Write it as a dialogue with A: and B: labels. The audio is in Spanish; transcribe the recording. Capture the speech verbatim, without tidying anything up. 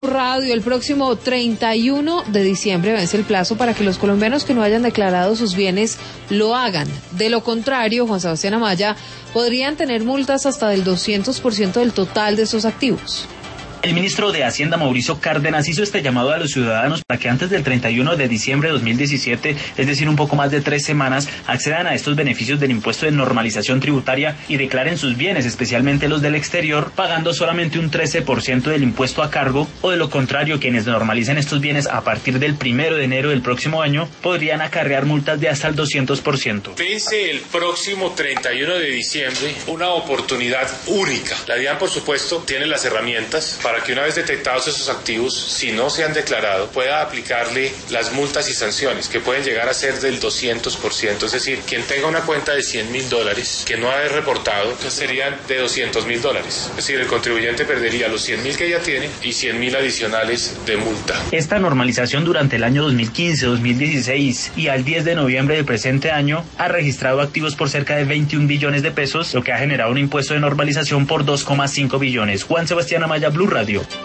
A: Radio, el próximo treinta y uno de diciembre vence el plazo para que los colombianos que no hayan declarado sus bienes lo hagan. De lo contrario, Juan Sebastián Amaya, podrían tener multas hasta del doscientos por ciento del total de esos activos.
B: El ministro de Hacienda, Mauricio Cárdenas, hizo este llamado a los ciudadanos para que antes del treinta y uno de diciembre de dos mil diecisiete, es decir, un poco más de tres semanas, accedan a estos beneficios del impuesto de normalización tributaria y declaren sus bienes, especialmente los del exterior, pagando solamente un trece por ciento del impuesto a cargo, o de lo contrario, quienes normalicen estos bienes a partir del primero de enero del próximo año, podrían acarrear multas de hasta el doscientos por ciento.
C: Vence el próximo treinta y uno de diciembre una oportunidad única. La DIAN, por supuesto, tiene las herramientas para para que una vez detectados esos activos, si no se han declarado, pueda aplicarle las multas y sanciones, que pueden llegar a ser del doscientos por ciento. Es decir, quien tenga una cuenta de cien mil dólares que no ha reportado, serían de doscientos mil dólares. Es decir, el contribuyente perdería los cien mil que ya tiene y cien mil adicionales de multa.
B: Esta normalización durante el año dos mil quince, dos mil dieciséis y al diez de noviembre del presente año ha registrado activos por cerca de veintiún billones de pesos, lo que ha generado un impuesto de normalización por dos coma cinco billones. Juan Sebastián Amaya, Blue Radio.